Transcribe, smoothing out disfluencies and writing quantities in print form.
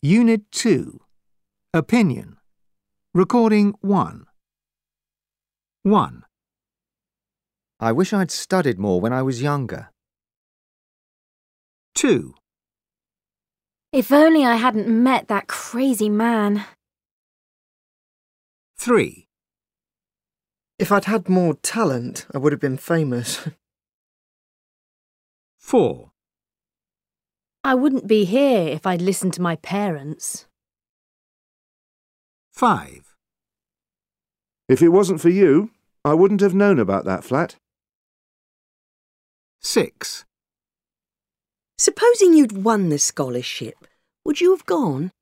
Unit 2. Opinion. Recording 1. 1. I wish I'd studied more when I was younger. 2. If only I hadn't met that crazy man. 3. If I'd had more talent, I would have been famous. 4. I wouldn't be here if I'd listened to my parents. 5. If it wasn't for you, I wouldn't have known about that flat. 6. Supposing you'd won the scholarship, would you have gone?